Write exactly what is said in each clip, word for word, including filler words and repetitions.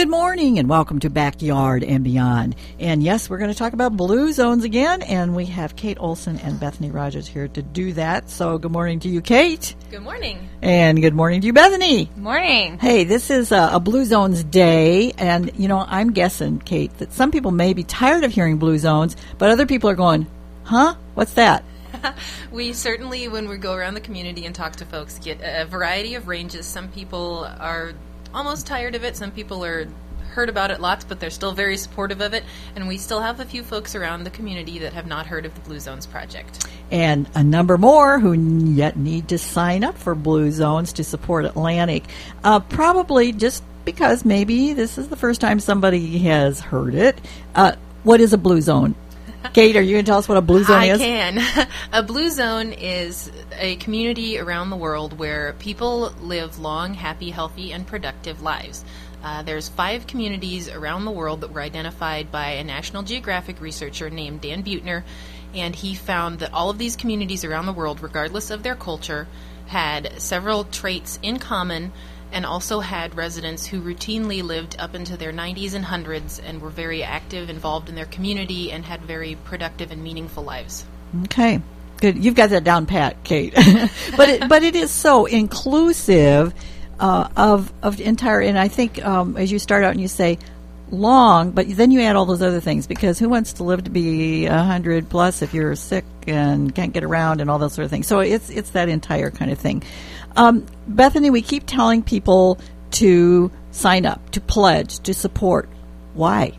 Good morning and welcome to Backyard and Beyond. And yes, we're going to talk about blue zones again, and we have Kate Olson and Bethany Rogers here to do that. So good morning to you, Kate. Good morning. And good morning to you, Bethany. Morning. Hey, this is a, a Blue Zones Day, and you know, I'm guessing, Kate, that some people may be tired of hearing blue zones, but other people are going, huh? What's that? We certainly, when we go around the community and talk to folks, get a variety of ranges. Some people are almost tired of it. Some people are heard about it lots, but they're still very supportive of it. And we still have a few folks around the community that have not heard of the Blue Zones Project. And a number more who yet need to sign up for Blue Zones to support Atlantic. Uh, probably just because maybe this is the first time somebody has heard it. Uh, what is a Blue Zone? Kate, are you going to tell us what a blue zone I is? I can. A blue zone is a community around the world where people live long, happy, healthy, and productive lives. Uh, there's five communities around the world that were identified by a National Geographic researcher named Dan Buettner, and he found that all of these communities around the world, regardless of their culture, had several traits in common and also had residents who routinely lived up into their nineties and hundreds and were very active, involved in their community, and had very productive and meaningful lives. Okay, good. You've got that down pat, Kate. but it, but it is so inclusive uh, of of entire. And I think um, as you start out and you say long, but then you add all those other things, because who wants to live to be a hundred plus if you're sick and can't get around and all those sort of things? So it's it's that entire kind of thing. Um, Bethany, we keep telling people to sign up, to pledge, to support. Why?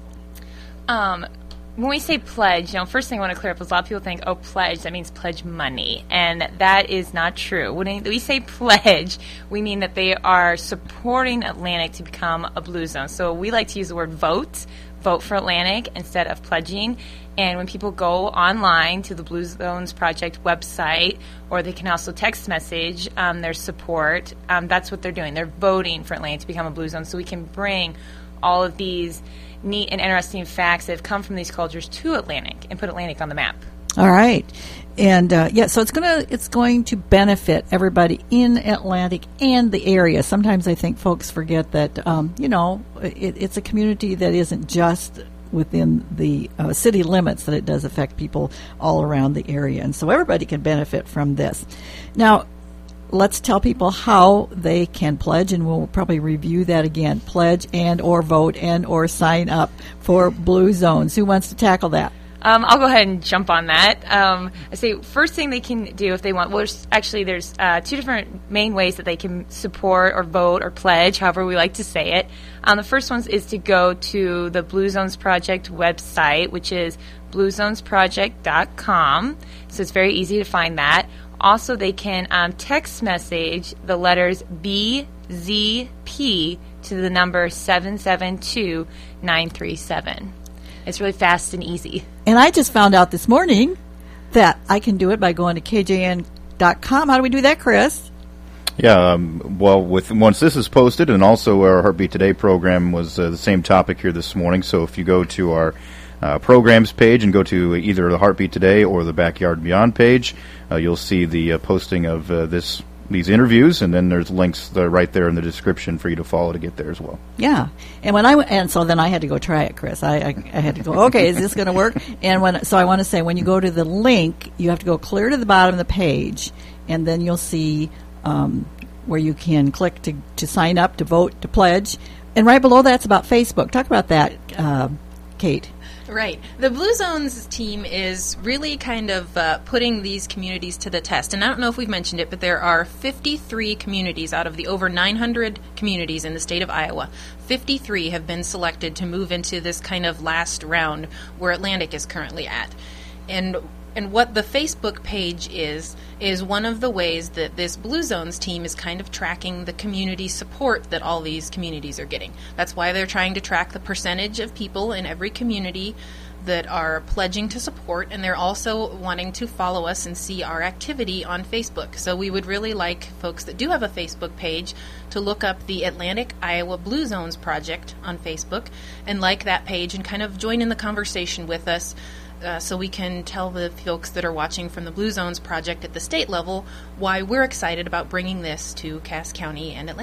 Um, when we say pledge, you know, first thing I want to clear up is a lot of people think, oh, pledge, that means pledge money. And that is not true. When we say pledge, we mean that they are supporting Atlantic to become a blue zone. So we like to use the word vote, vote for Atlantic instead of pledging. And when people go online to the Blue Zones Project website, or they can also text message um, their support, um, that's what they're doing. They're voting for Atlantic to become a blue zone, so we can bring all of these neat and interesting facts that have come from these cultures to Atlantic and put Atlantic on the map. All right. And uh, yeah, so it's gonna it's going to benefit everybody in Atlantic and the area. Sometimes I think folks forget that um, you know it, it's a community that isn't just within the uh, city limits, that it does affect people all around the area, and so everybody can benefit from this. Now, let's tell people how they can pledge, and we'll probably review that again. Pledge and or vote and or sign up for Blue Zones. Who wants to tackle that? Um, I'll go ahead and jump on that. Um, I say first thing they can do if they want, well, there's, actually there's uh, two different main ways that they can support or vote or pledge, however we like to say it. Um, the first one is to go to the Blue Zones Project website, which is blue zones project dot com. So it's very easy to find that. Also, they can um, text message the letters B Z P to the number seven seven two nine three seven. It's really fast and easy. And I just found out this morning that I can do it by going to K J N dot com. How do we do that, Chris? Yeah, um, well, with once this is posted, and also our Heartbeat Today program was uh, the same topic here this morning. So if you go to our uh, programs page and go to either the Heartbeat Today or the Backyard and Beyond page, uh, you'll see the uh, posting of uh, this these interviews, and then there's links that are right there in the description for you to follow to get there as well. Yeah, and when I w- and so then I had to go try it, Chris. I I, I had to go. Okay, is this going to work? And when so I want to say when you go to the link, you have to go clear to the bottom of the page, and then you'll see um, where you can click to to sign up, to vote, to pledge, and right below that's about Facebook. Talk about that, uh, Kate. Right. The Blue Zones team is really kind of uh, putting these communities to the test. And I don't know if we've mentioned it, but there are fifty-three communities out of the over nine hundred communities in the state of Iowa. fifty-three have been selected to move into this kind of last round where Atlantic is currently at. And and what the Facebook page is, is one of the ways that this Blue Zones team is kind of tracking the community support that all these communities are getting. That's why they're trying to track the percentage of people in every community that are pledging to support, and they're also wanting to follow us and see our activity on Facebook. So we would really like folks that do have a Facebook page to look up the Atlantic Iowa Blue Zones Project on Facebook and like that page and kind of join in the conversation with us. Uh, so we can tell the folks that are watching from the Blue Zones Project at the state level why we're excited about bringing this to Cass County and Atlantic.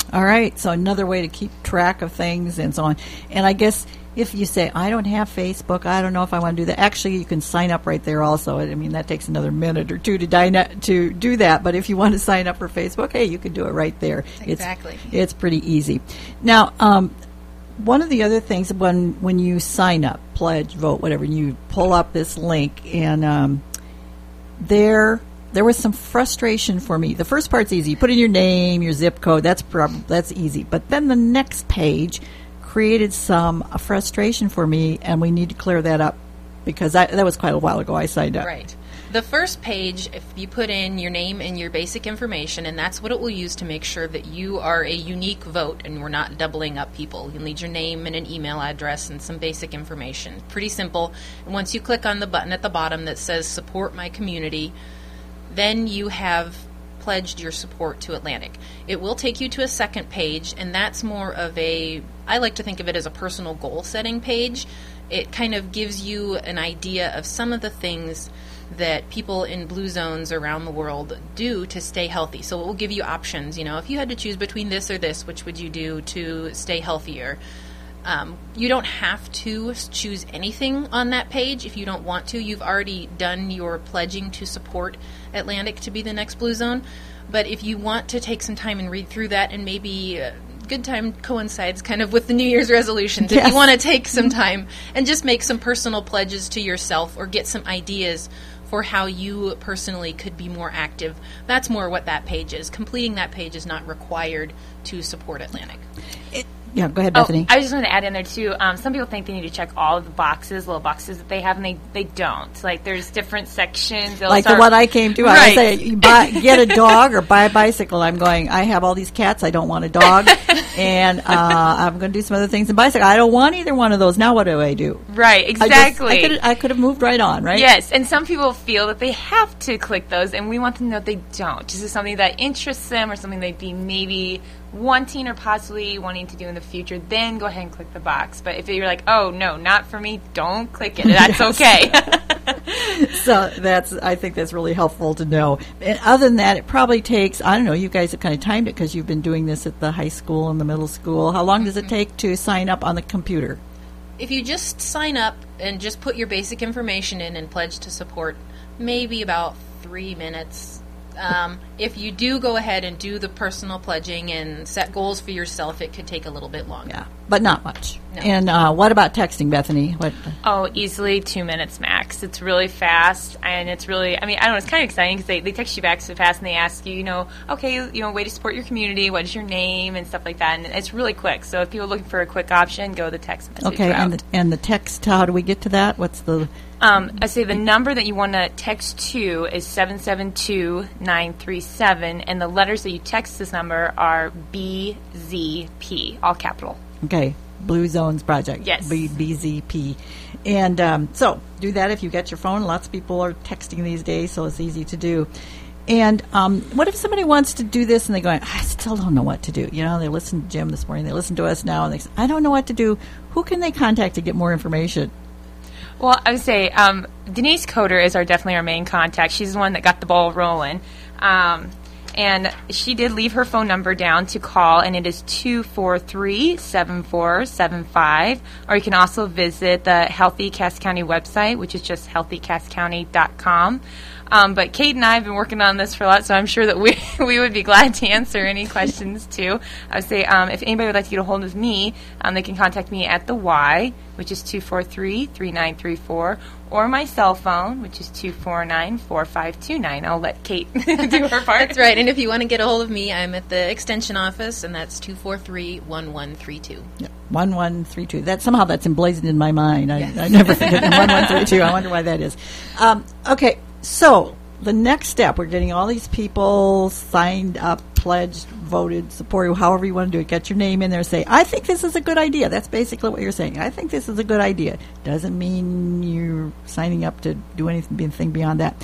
All right, so another way to keep track of things and so on. And I guess if you say, I don't have Facebook, I don't know if I want to do that, actually you can sign up right there also. I mean, that takes another minute or two to, dyna- to do that, but if you want to sign up for Facebook, hey, you can do it right there. Exactly. It's, it's pretty easy. Now, um, one of the other things when, when you sign up, pledge, vote, whatever, you pull up this link, and um, there... There was some frustration for me. The first part's easy. You put in your name, your zip code. That's prob- that's easy. But then the next page created some uh, frustration for me, and we need to clear that up because I, that was quite a while ago I signed up. Right. The first page, if you put in your name and your basic information, and that's what it will use to make sure that you are a unique vote and we're not doubling up people. You'll need your name and an email address and some basic information. Pretty simple. And once you click on the button at the bottom that says Support My Community, then you have pledged your support to Atlantic. It will take you to a second page, and that's more of a, I like to think of it as a personal goal setting page. It kind of gives you an idea of some of the things that people in blue zones around the world do to stay healthy. So it will give you options. You know, if you had to choose between this or this, which would you do to stay healthier? Um, you don't have to choose anything on that page if you don't want to. You've already done your pledging to support Atlantic to be the next blue zone. But if you want to take some time and read through that, and maybe uh, good time coincides kind of with the New Year's resolutions, yes. if you want to take some time and just make some personal pledges to yourself or get some ideas for how you personally could be more active, that's more what that page is. Completing that page is not required to support Atlantic. It, yeah, go ahead, Oh, Bethany. I just wanted to add in there, too. Um, some people think they need to check all of the boxes, little boxes that they have, and they, they don't. Like, there's different sections. They'll Like start, the one I came to, I Right. would say, you buy, get a dog or buy a bicycle. I'm going, I have all these cats, I don't want a dog, and uh, I'm going to do some other things in bicycle. I don't want either one of those. Now what do I do? Right, I, just, exactly. I, could, I could have moved right on, right? Yes, and some people feel that they have to click those, and we want them to know they don't. This is something that interests them or something they'd be maybe wanting or possibly wanting to do in the future, then go ahead and click the box. But if you're like, oh, no, not for me, don't click it. That's okay. So that's, I think that's really helpful to know. And other than that, it probably takes, I don't know, you guys have kind of timed it because you've been doing this at the high school and the middle school. How long does it take to sign up on the computer? If you just sign up and just put your basic information in and pledge to support, maybe about three minutes. Um, if you do go ahead and do the personal pledging and set goals for yourself, it could take a little bit longer. Yeah, but not much. No. And uh, what about texting, Bethany? What? Oh, easily two minutes max. It's really fast, and it's really, I mean, I don't know, it's kind of exciting because they, they text you back so fast, and they ask you, you know, okay, you know, way to support your community, what is your name, and stuff like that, and it's really quick. So if people are looking for a quick option, go the text message Okay, route. and the, and the text, how do we get to that? What's the... Um, I say the number that you want to text to is seven seven two, nine three seven, and the letters that you text this number are B Z P, all capital. Okay, Blue Zones Project. Yes. B- BZP. And um, so do that if you get your phone. Lots of people are texting these days, so it's easy to do. And um, what if somebody wants to do this and they're going, I still don't know what to do. You know, they listened to Jim this morning, they listened to us now, and they say, I don't know what to do. Who can they contact to get more information? Well, I would say um, Denise Coder is our definitely our main contact. She's the one that got the ball rolling. Um, and she did leave her phone number down to call, and it is two four three, seven four seven five. Or you can also visit the Healthy Cass County website, which is just healthy cass county dot com. Um, but Kate and I have been working on this for a lot, so I'm sure that we we would be glad to answer any questions, too. I would say um, if anybody would like to get a hold of me, um, they can contact me at the Y, which is two four three, three nine three four, or my cell phone, which is two four nine, four five two nine. I'll let Kate do her part. That's right. And if you want to get a hold of me, I'm at the Extension office, and that's two four three, one one three two. Yeah, one one three two. That, somehow that's emblazoned in my mind. I, Yes. I never forget the one one three two. I wonder why that is. Um, okay, so the next step, we're getting all these people signed up, pledged, voted, supported, however you want to do it. Get your name in there, say, I think this is a good idea. That's basically what you're saying. I think this is a good idea. Doesn't mean you're signing up to do anything beyond that.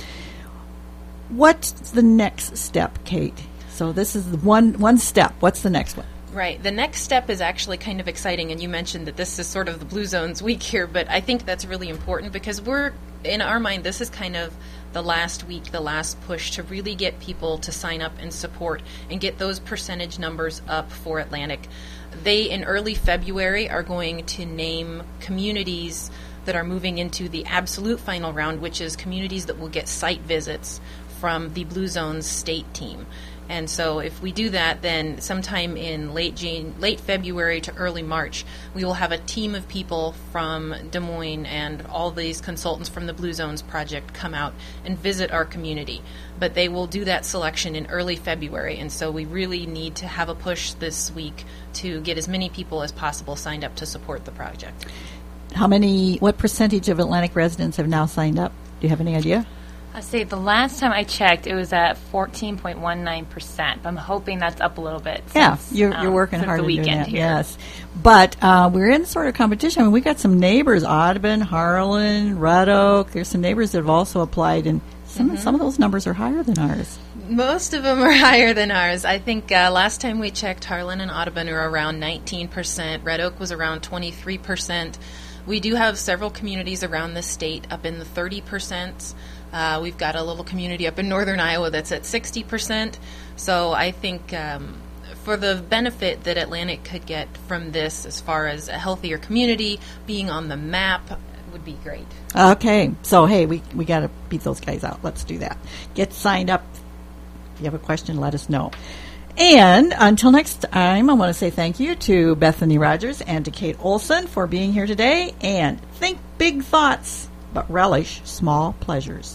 What's the next step, Kate? So this is the one one step. What's the next one? Right. The next step is actually kind of exciting, and you mentioned that this is sort of the Blue Zones week here, but I think that's really important because we're, in our mind, this is kind of the last week, the last push to really get people to sign up and support and get those percentage numbers up for Atlantic. They, in early February, are going to name communities that are moving into the absolute final round, which is communities that will get site visits from the Blue Zones state team. And so if we do that, then sometime in late June, late February to early March, we will have a team of people from Des Moines and all these consultants from the Blue Zones Project come out and visit our community. But they will do that selection in early February, and so we really need to have a push this week to get as many people as possible signed up to support the project. How many, what percentage of Atlantic residents have now signed up? Do you have any idea? I say the last time I checked, it was at fourteen point one nine percent. I'm hoping that's up a little bit. Yeah, since, you're, um, you're working since hard the to do weekend that. here. Yes, but uh, we're in sort of competition. I mean, we got some neighbors: Audubon, Harlan, Red Oak. There's some neighbors that have also applied, and some Mm-hmm. some of those numbers are higher than ours. Most of them are higher than ours. I think uh, last time we checked, Harlan and Audubon are around nineteen percent. Red Oak was around twenty-three percent. We do have several communities around the state up in the thirty percent. Uh, we've got a little community up in northern Iowa that's at sixty percent. So I think um, for the benefit that Atlantic could get from this as far as a healthier community, being on the map, would be great. Okay, so hey, we we got to beat those guys out. Let's do that. Get signed up. If you have a question, let us know. And until next time, I want to say thank you to Bethany Rogers and to Kate Olson for being here today. And think big thoughts, but relish small pleasures.